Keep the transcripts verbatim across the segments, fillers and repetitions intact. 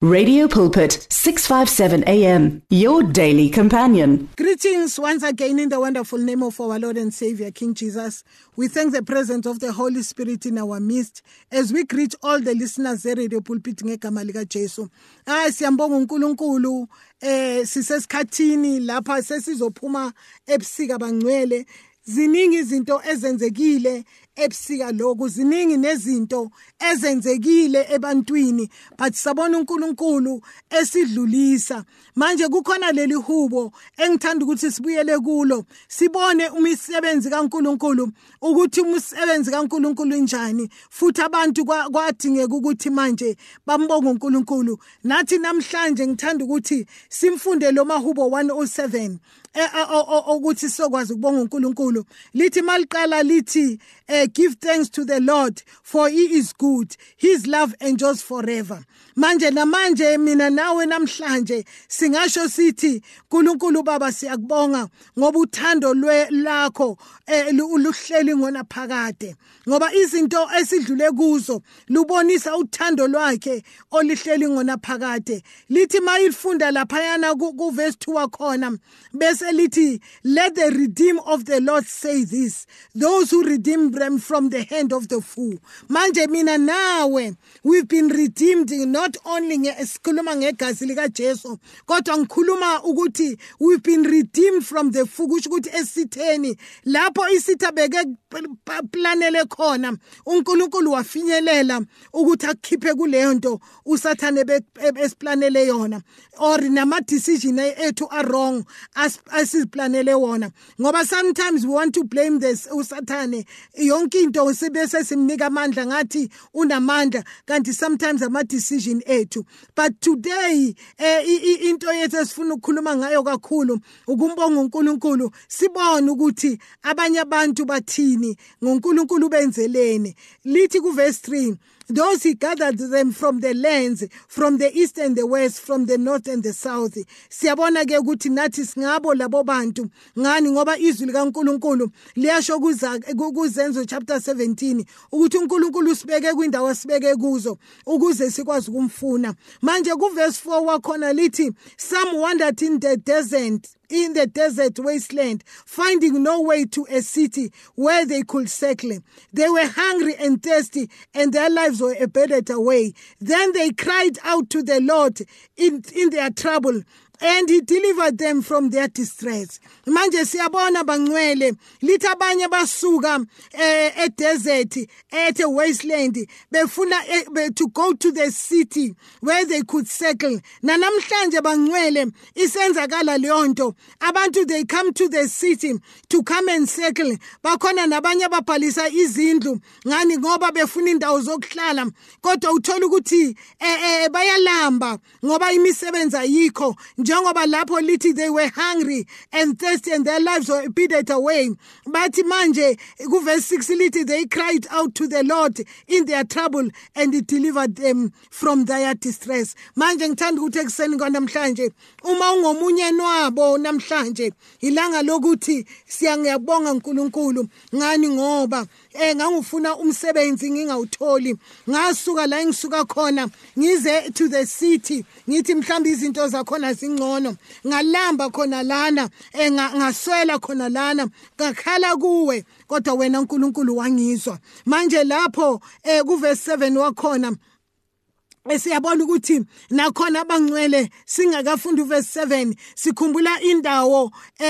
Radio Pulpit, six fifty-seven A M, your daily companion. Greetings once again in the wonderful name of our Lord and Savior, King Jesus. We thank the presence of the Holy Spirit in our midst as we greet all the listeners at Radio Pulpit ngegama lika Jesu. Ah, siyambonga uNkulunkulu eh sisesikhathini lapha sesizophuma ebusika bangcwele. Ziningi izinto ezenzekile ebusika lokhu, ziningi nezinto ezenzekile ebantwini, but sabona uNkulunkulu esidlulisa. Manje kukhona leli hubo engithanda ukuthi sibuyele kulo, sibone umsebenzi kaNkulunkulu ukuthi umsebenzi kaNkulunkulu injani, futhi abantu kwadingeka ukuthi manje bambonge uNkulunkulu. Nathi namhlanje ngithanda ukuthi simfunde lo mahubo one oh seven ukuthi sokwazi ukubonga uNkulunkulu. Lithi maliqala lithi eh, give thanks to the Lord for he is good, his love endures forever. Manje namanje mina nawe namhlanje singasho sithi uNkulunkulu Baba siyakubonga ngoba uthando lwakho luhleli ngona phakade, ngoba izinto esidlule kuzo lubonisa uthando lwakhe olihleli ngona phakade. Lithi mayifunda lapha yana ku verse two wakhona bese lithi let the redeemed of the Lord say this, those who redeem them from the hand of the fool. Manje mina nawe we've been redeemed, not only ngesikhuluma ngegazi lika Jesu kodwa ngikhuluma ukuthi we've been redeemed from the fool, kusho ukuthi esitheni lapho isitha beke planele khona uNkulunkulu wafinyelela ukuthi akhiphe kuleyo nto usathane besiplanele yona, or nama decision ethu are wrong asiziplanele wona. Ngoba sometimes we want to blame this usathane, yonke into sibese simnika amandla ngathi unamandla, kanti sometimes ama decision ethu. But today eh, into yethu esifuna ukukhuluma ngayo kakhulu ukumbonga uNkulunkulu, sibone ukuthi abanye abantu bathini ngoNkulunkulu benzelene. Lithi ku verse three, those he gathered them from the lands, from the east and the west, from the north and the south. Siyabona ke ukuthi nathi singabo labo bantu ngani, ngoba izwi likaNkulunkulu liyasho kuZenzo chapter seventeen ukuthi uNkulunkulu usibeke kwindawo asibeke kuzo ukuze sikwazi ukumfuna. Manje ku verse four wakhona lithi some wandered in the desert, in the desert wasteland, finding no way to a city where they could settle. They were hungry and thirsty, and their lives were a better way. Then they cried out to the Lord in, in their trouble, and he delivered them from their distress. Manje siyabona bangcwele lithi abanye basuka e desert at a wasteland befuna to go to the city where they could settle. Na namhlanje bangcwele isenzakala leyo nto, abantu they come to the city to come and settle. Bakhona nabanye babhalisa izindlu ngani ngoba befuna indawo zokuhlala, kodwa uthola ukuthi eh bayalamba ngoba imisebenzi ayikho. Njengoba lapho lithi they were hungry and thirsty and their lives were bitter away. But manje ku verse six lithi they cried out to the Lord in their trouble and he delivered them from their distress. Manje ngithanda ukuthi ekseni namhlanje uma ungomunye nwabo namhlanje ilanga lokuthi siyangiyabonga uNkulunkulu ngani ngoba eh ngangufuna umsebenzi ngingawutholi, ngasuka la engisuka khona ngize to the city ngithi mhlawumbe izinto zakhona zingcono, ngalamba khona lana ngaswela khona lana ngakhala kuwe, kodwa wena uNkulunkulu wangizwa. Manje lapho eh ku verse seven wakhona esiyabona ukuthi nakhona abangcwele singakafunda uverse seven sikhumbula indawo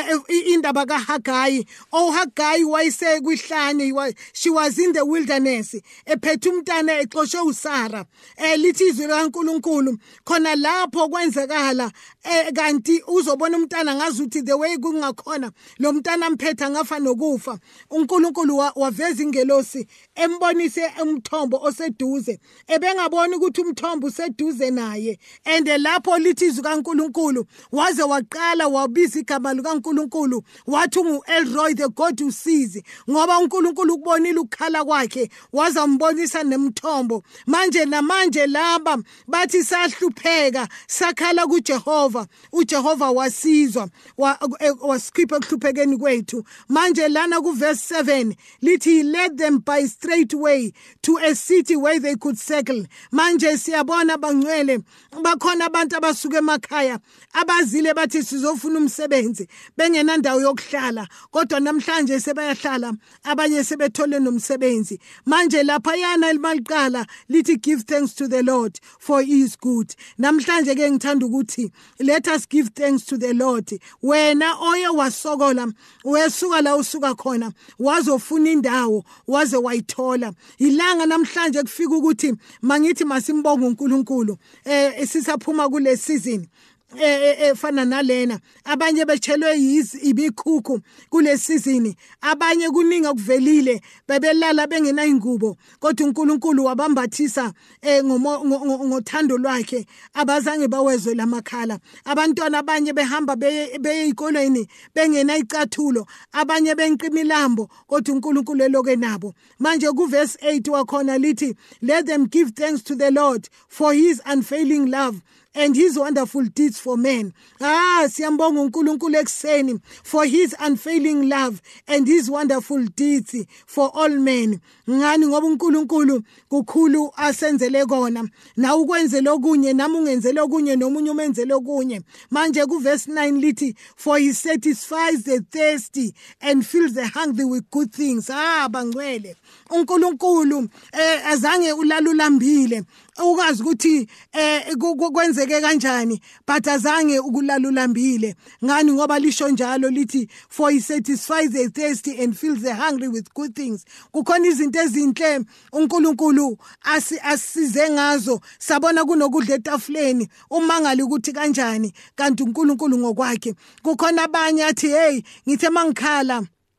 indaba kaHagayi. oHagayi wayese kwihlane, she was in the wilderness ephethe umntana exoshwe uSara. Lithi izwi likaNkulunkulu khona lapho kwenzekala kanti uzobona umntana ngazuthi the way kungakhona lo mntana mphetha ngafa nokufa, uNkulunkulu waveza ingelosi embonise umthombo oseduze, ebengabona ukuthi umthombo useduze naye, and lapho lithi izwi kaNkulunkulu waze waqala wabiza igama likaNkulunkulu wathi uElroy, the God who sees, ngoba uNkulunkulu ukubonile ukukhala kwakhe wazambonisa nemthombo. Manje namanje laba bathi sahlupheka sakhala kuJehova, uJehova wasizwa wasikhipha ekuhluphekeni kwethu. Manje lana ku verse seven lithi he led them by straight way to a city where they could settle. Manje siyabona bangcwele bakhona abantu abasuka emakhaya abazile bathi sizofuna umsebenzi bengenandawo yokuhlala kodwa namhlanje sebayahlala abanye sebethole nomsebenzi manje lapha yana elimaliqala lithi give thanks to the Lord for he is good. Namhlanje ke ngithanda ukuthi let us give thanks to the Lord. Wena oye wasokola wesuka la usuka khona wazofuna indawo waze wayithola ilanga namhlanje kufika ukuthi mangithi masimbonge uNkulunkulu eh sisaphuma kule season efana nalena abanye bechelwe ibikhukhu kule season abanye kuningi okuvelile bebelala bengena ingubo kodwa uNkulunkulu wabambathisa ngothando lwakhe abazange bawezwe lamakhala abantwana abanye behamba beye ezikolweni bengena icathulo abanye benqimilambo kodwa uNkulunkulu eloke nabo manje ku verse eight wakhona lithi let them give thanks to the Lord for his unfailing love and his wonderful deeds for men. Ah, siyambonga uNkulunkulu ekseni for his unfailing love and his wonderful deeds for all men. Ngani ngoba uNkulunkulu kukhulu asenzele kona na ukwenzela okunye nami ungenzele okunye nomunye umenzele okunye. Manje ku verse nine lithi for he satisfies the thirsty and fills the hungry with good things. Ah, bangcwele uNkulunkulu eh azange ulalulambile ukazi ukuthi eh kwenzeke kanjani but azange ukulalulambile ngani ngoba lisho njalo lithi for he satisfies the thirsty and fills the hungry with good things. Kukhona izinto ezinhle uNkulunkulu asize ngazo sabona kunokudla etafuleni umangali ukuthi kanjani kanti uNkulunkulu ngokwakhe. Kukhona abanye athi hey ngithe mangikhala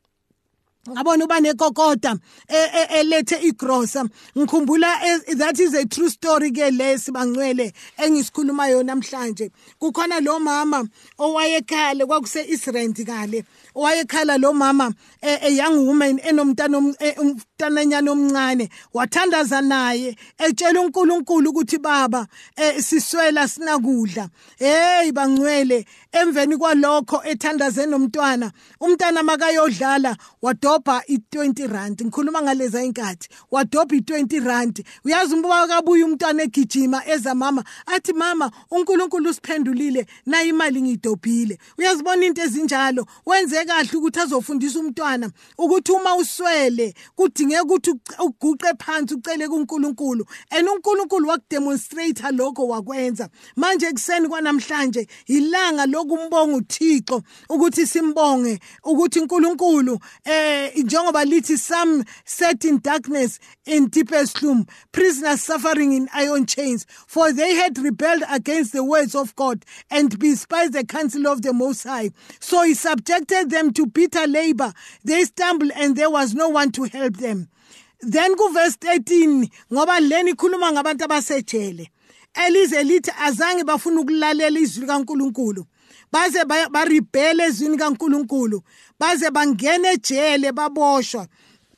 ngabona uba nekokota elethe igrosa ngikhumbula that is a true story ke lesi bangcwele engisikhuluma yona namhlanje. Kukhona lo mama owayekhala kwakuse Israel kale owayekhala lo mama a young woman enomntana umntananyana omncane wathandaza naye etshela uNkulunkulu ukuthi baba siswela sinakudla hey bangcwele emveni kwalokho ethandaze nomntwana umntana makayodlala wadobha i-twenty rand ngikhuluma ngaleza inkathi wadobha i-twenty rand uyazi umbuka kabuye umntwana egijima eza mama athi mama uNkulunkulu usiphendulile na imali ngidobhile. Uyazibona into ezinjalo wenze kahle ukuthi azofundisa umntwana ukuthi uma uswele kudingeka ukuthi uguqe phansi ucele kuNkulunkulu and uNkulunkulu wakudemonstrate lokho wakwenza. Manje kuseni kwanamhlanje ilanga lokumbonga uThixo ukuthi simbonge ukuthi uNkulunkulu eh njengoba lithi some set in darkness in deepest gloom prisoners suffering in iron chains for they had rebelled against the words of God and despised the counsel of the Most High, so he subjected them to bitter labor. They stumbled and there was no one to help them. Then ku verse thirteen ngoba leni khuluma ngabantu abasejele elize lithi azange bafuna ukulalela izwi kaNkulunkulu baze ba rebel ezwini kaNkulunkulu baze bangena ejele baboshwa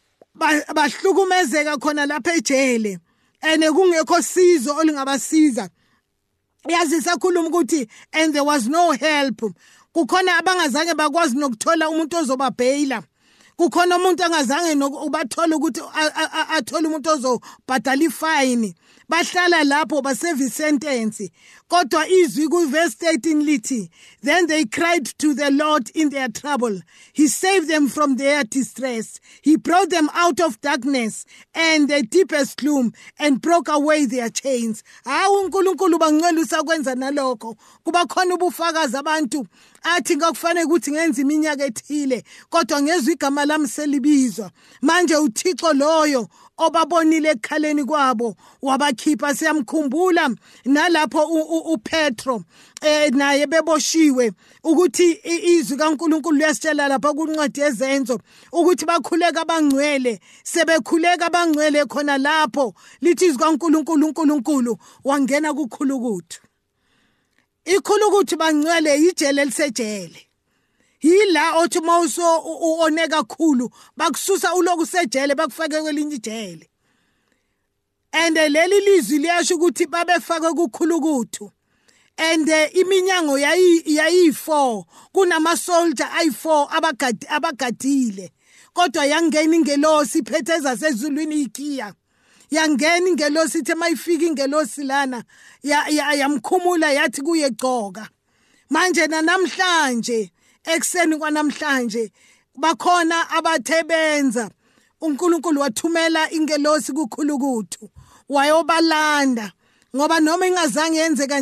bahlukumezeka khona lapha ejele ene kungekho sizo olingabasiza. Yazi sakhuluma ukuthi and there was no help. Kukhona abangazange bakwazi nokuthola umuntu ozobabhayila. Kukhona umuntu angazange ubathola ukuthi athola umuntu ozobhadala ifine. Bahlala lapho baservice sentence. Kodwa izwi ku verse thirteen lithi then they cried to the Lord in their trouble. He saved them from their distress. He brought them out of darkness and the deepest gloom and broke away their chains. Hawu uNkulunkulu bangcwele usakwenza nalokho. Kuba khona ubufakazi abantu athi ngakufanele ukuthi ngenza iminyaka ethile kodwa ngezwe igama lami selibizwa. Manje uThixo loyo obabonile ekhaleni kwabo wabakhipha. Siyamkhumbula nalapho uPetro eh naye beboshiwe ukuthi izwi kaNkulunkulu liyasitshela lapha kuncwadi yezenzo ukuthi bakhuleka abangcwele sebekhuleka abangcwele khona lapho lithi izwi kaNkulunkulu uNkulunkulu wangena kukhulukuthu. Ikhulukuthu bangcwele ijele lisejele yila othi mawuso uoneka kakhulu bakususa uloku sejele bakufake kwelinye ijele and leli lizwi liyasho ukuthi babefake kukhulukuthu and iminyango yayi yayi four kunama soldier ayi four abagadi abagadile kodwa yangena ingelosi iphetheza sezulwini ikiya yangena ingelosi ithe mayifika ingelosi lana yamkhumula yathi kuye gcoka. Manje namhlanje ekseni kwanamhlanje bakhona abathebenza uNkulunkulu wathumela ingelosi kukhulukuthu wayobalanda ngoba noma ingazange yenzeka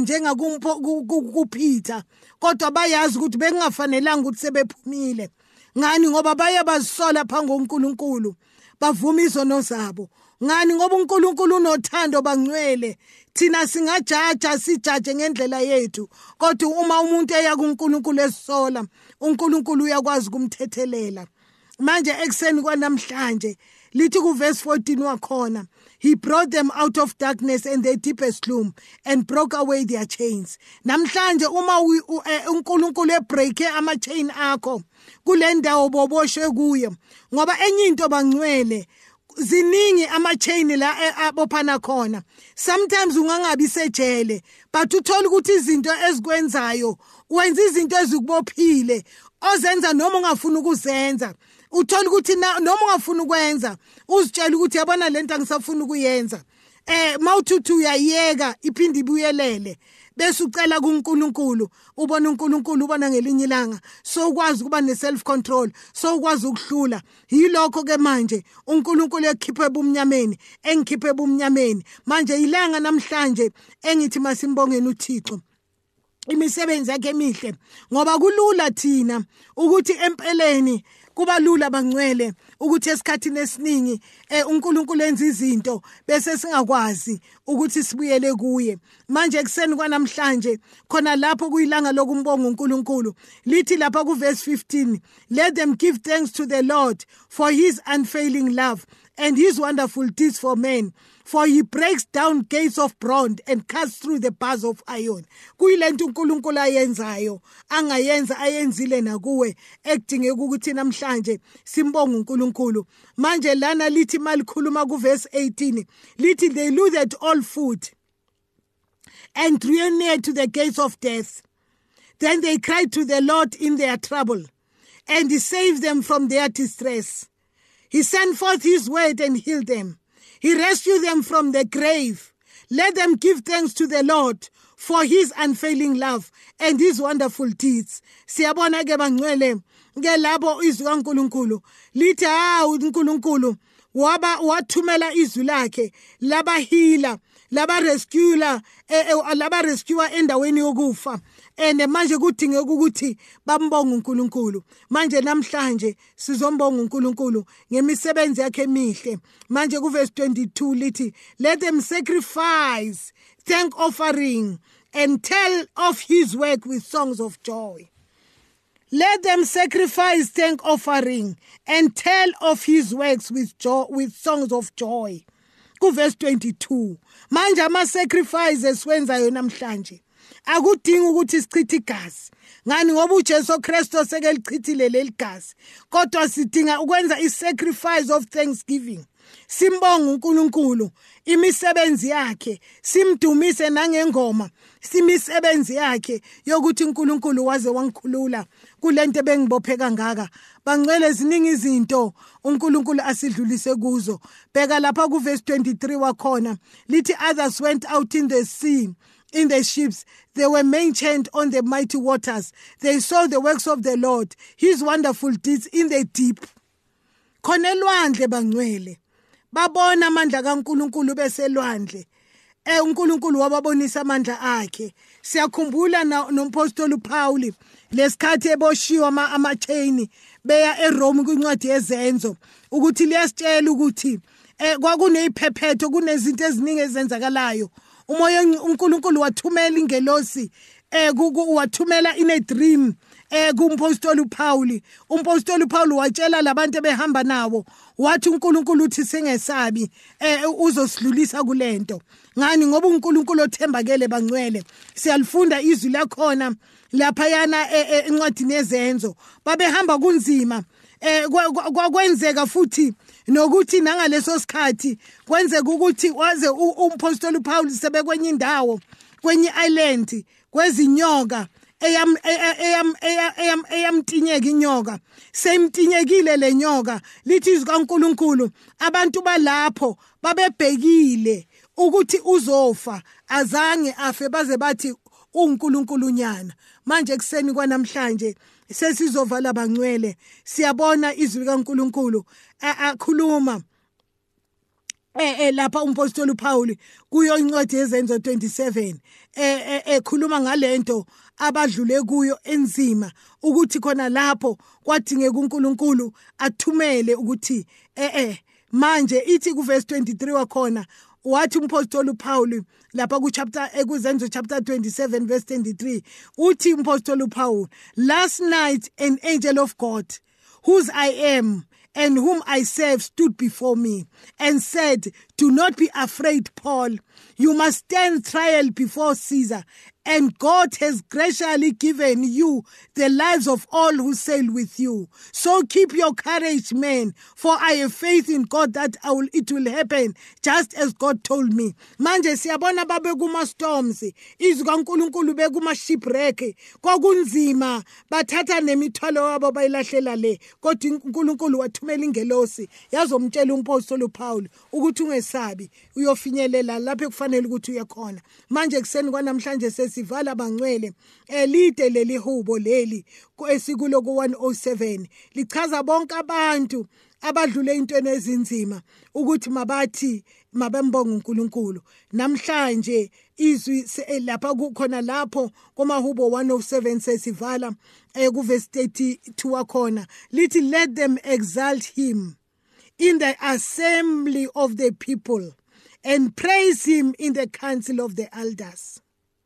njengakuPeter kodwa bayazi ukuthi bekungafanelanga ukuthi sebephumile. Ngani? Ngoba baye bazisola phambi koNkulunkulu bavuma izono zabo. Ngani? Ngoba uNkulunkulu unothando bangcwele. Thina singajaja sijaje ngendlela yethu kodwa uma umuntu eya kuNkulunkulu esola uNkulunkulu uyakwazi kumthethelela. Manje ekseni kwanamhlanje lithi ku verse fourteen wakhona, he brought them out of darkness and their deepest gloom and broke away their chains. Namhlanje uma uNkulunkulu ebreake ama chain akho kule ndawo boboshwe kuye ngoba enye into bangcwele ziningi ama chain la abophana khona. Sometimes ungangabi sejele but uthola ukuthi izinto ezikwenzayo wenza izinto ezikubophile ozenza noma ungafuna ukuzenza. Uthola ukuthi noma ungafuna ukwenza uzitshela ukuthi yabona lento angisafuna ukuyenza. Eh mawuthi uyayeka iphindi ibuyelele bese ucela kuNkulunkulu ubona uNkulunkulu ubona ngelinye ilanga so ukwazi ukuba ne self control so ukwazi ukuhlula. Yilokho ke manje uNkulunkulu ekhiphe ebumnyameni engikhiphe ebumnyameni. Manje ilanga namhlanje engithi masimbongeni uThixo imisebenzi yakhe emihle ngoba kulula thina ukuthi empeleni kuba lula bangcwele ukuthi esikhathini esiningi eh uNkulunkulu enza izinto bese singakwazi ukuthi sibuyele kuye. Manje ekseni kwanamhlanje khona lapho kuyilanga lokumbonga uNkulunkulu lithi lapha ku verse fifteen, let them give thanks to the Lord for his unfailing love and his wonderful deeds for men, for he breaks down gates of bronze and cuts through the bars of iron. Kuyilento uNkulunkulu ayenzayo angayenza ayenzile nakuwe ekudingeka ukuthi namhlanje simbonga uNkulunkulu. Manje lana lithi malikhuluma ku verse eighteen lithi they looted all food and drew near to the gates of death. Then they cried to the Lord in their trouble and he saved them from their distress. He sent forth his word and healed them. He rescued them from the grave. Let them give thanks to the Lord for his unfailing love and his wonderful deeds. Siyabona ke bangcwele ke labo izwi kaNkulunkulu lithi ha uNkulunkulu waba wathumela izwi lakhe labahila laba rescuer laba rescuer endaweni yokufa. And manje kudingeka ukuthi bambonge uNkulunkulu. Manje namhlanje sizombonga uNkulunkulu ngemisebenzi yakhe emihle. Manje ku verse twenty-two lithi let them sacrifice thank offering and tell of his work with songs of joy. Let them sacrifice thank offering and tell of his works with joy, with songs of joy. Ku verse twenty-two manje ama sacrifices wenzayo namhlanje akudingi ukuthi sichithe igazi. Ngani? Ngoba uJesu Kristu sekelichithile leli gazi. Kodwa sidinga ukwenza isacrifice of thanksgiving. Simbonga uNkulunkulu imisebenzi yakhe, simdumise nangengoma, simisebenzi yakhe yokuthi uNkulunkulu waze wangikhulula kulento bengibophe kangaka. Bangcwele ziningi izinto uNkulunkulu asidlulise kuzo. Bheka lapha ku verse twenty-three wakhona lithi others went out in the sea in the ships, they were maintained on the mighty waters. They saw the works of the Lord, his wonderful deeds in the deep. Khona elwandle bangcwele babona amandla kaNkulunkulu beselwandle. Eh uNkulunkulu wababonisa amandla akhe. Siyakhumbula nompostoli uPaul lesikhathi eboshiwa ama amachain beya eRome kwincwadi yezenzo ukuthi liyasitshela ukuthi eh kwakuneyiphephetho kunezinto eziningi ezenzakalayo. Umoya uNkulunkulu wathumela ingelosi eh wathumela in a dream eh kumpostoli uPaul. Umpostoli uPaul watshela labantu behamba nawo wathi uNkulunkulu uthi singesabi eh uzosidlulisa kulento. Ngani? Ngoba uNkulunkulu othembakele bangcwele. Siyalifunda izwi lakhona lapha yana encwadini yezenzo. Babehamba kunzima eh kwakwenzeka futhi nokuthi nangaleso sikhathi kwenzeka ukuthi waze umpostoli uPaul sebekwenye indawo kwenye island kwezinyoka eyam eyam eyam eyamtinyeka inyoka semtinyekile le nyoka lithi izwi kaNkulunkulu abantu balapho babebhekile ukuthi uzofa azange afe baze bathi uNkulunkulu nyana. Manje kuseni kwanamhlanje sesizovala bangcwele siyabona izwi kaNkulunkulu akhuluma eh eh lapha umpostoli uPaul kuyo incwadi yezenzo twenty-seven eh ekhuluma ngalento abadlule kuyo enzima ukuthi khona lapho kwadingeka uNkulunkulu athumele ukuthi eh eh manje ithi ku verse twenty-three wakhona wathi umpostoli uPaul lapha ku chapter ekuzenzo chapter twenty-seven verse twenty-three uthi umpostoli uPaul, last night an angel of God whose I am and whom I serve stood before me and said, do not be afraid, Paul. You must stand trial before Caesar, and God has graciously given you the lives of all who sail with you. So keep your courage, man, for I have faith in God that I will, it will happen just as God told me. Manje siyabona babe kuma storms, izwi kaNkulunkulu bekuma shipwreck, kwakunzima bathatha nemithwalo wabo bayilahlela le, kodwa uNkulunkulu wathumela ingelosi yazomtshela umpostoli uPaul ukuthi ungesabi uyofinyelela lapho kufanele ukuthi uyakhona. Manje kuseni kwanamhlanje sesivala bangcwele elide leli hubo leli esikulo ku one oh seven lichaza bonke abantu abadlule intweni ezinzima ukuthi mabathi mabembonga uNkulunkulu. Namhlanje izwi lapha kukhona lapho kumahubo one oh seven sesivala ku verse thirty-two wakhona lithi, let them exalt him in the assembly of the people and praise him in the council of the elders.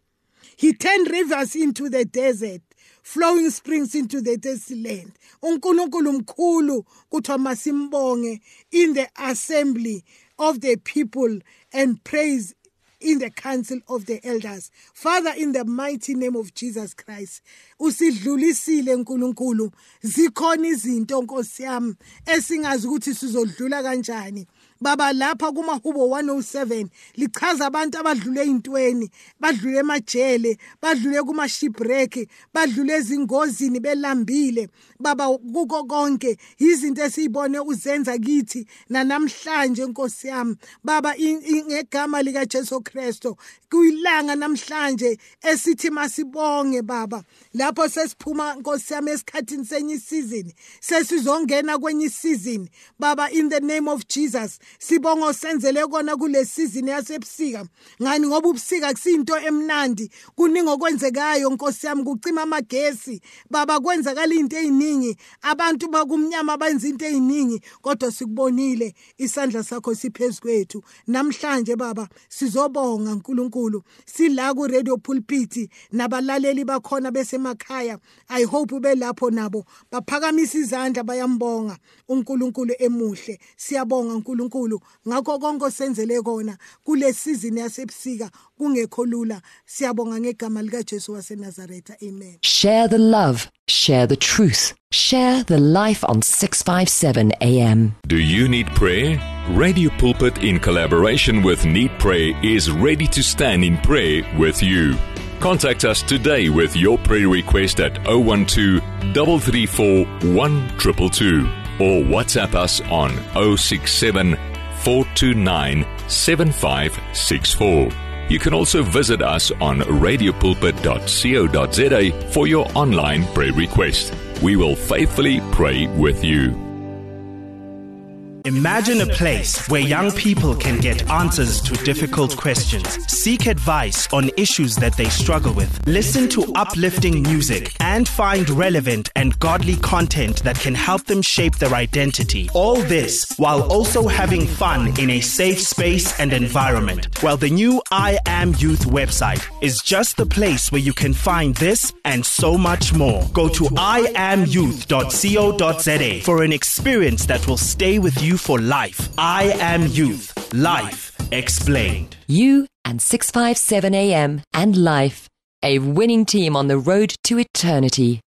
He turned rivers into the desert, flowing springs into the thirsty land. uNkulunkulu mkhulu kuthiwa masimbonge in the assembly of the people and praise in the council of the elders. Father, in the mighty name of Jesus Christ, usidlulisile uNkulunkulu, zikhona izinto Nkosi yami esingazi ukuthi sizodlula kanjani. Baba lapha kumahubo one oh seven lichaza abantu abadlule intweni, badlule emajele, badlule kuma shipwreck, badlule ezingozini belambile. Baba kuko konke izinto esibone uzenza kithi na namhlanje Nkosi yami. Baba ngegama lika Jesu Kristo kuyilanga namhlanje esithi masibonge Baba. Lapho sesiphuma Nkosi yami esikhathini senye season, sesizongena kwenye season. Baba, in the name of Jesus, sibongo senzele kona kule season yasebusika. Ngani ngoba ubusika kusinto emnandi, kuningi okwenzekayo Nkosi yami, kucima amagesi Baba, kwenzakala into eziningi, abantu bakumnyama benza into eziningi, kodwa sikubonile isandla sakho siphezulu kwethu. Namhlanje Baba sizobonga uNkulunkulu, sila ku radio pulpit nabalaleli bakhona besemakhaya. I hope ube lapho nabo baphakamisa izandla bayambonga uNkulunkulu emuhle. Siyabonga uNkulunkulu ngakho konke osenzele kona kule season yasebusika kungekho lula. Siyabonga ngegama lika Jesu waseNazaretha. Amen. Share the love, share the truth, share the life on six fifty-seven A M. Do you need prayer? Radio Pulpit, in collaboration with Need Prayer, is ready to stand in prayer with you. Contact us today with your prayer request at oh one two, three three four, one two two two or WhatsApp us on oh six seven, four two nine, seven five six four. You can also visit us on radio pulpit dot co dot za for your online prayer request. We will faithfully pray with you. Imagine a place where young people can get answers to difficult questions, seek advice on issues that they struggle with, listen to uplifting music, and find relevant and godly content that can help them shape their identity. All this while also having fun in a safe space and environment. Well, the new I Am Youth website is just the place where you can find this and so much more. Go to i am youth dot co dot za for an experience that will stay with you for life. I Am Youth. Life explained. You and six fifty-seven A M and Life, a winning team on the road to eternity.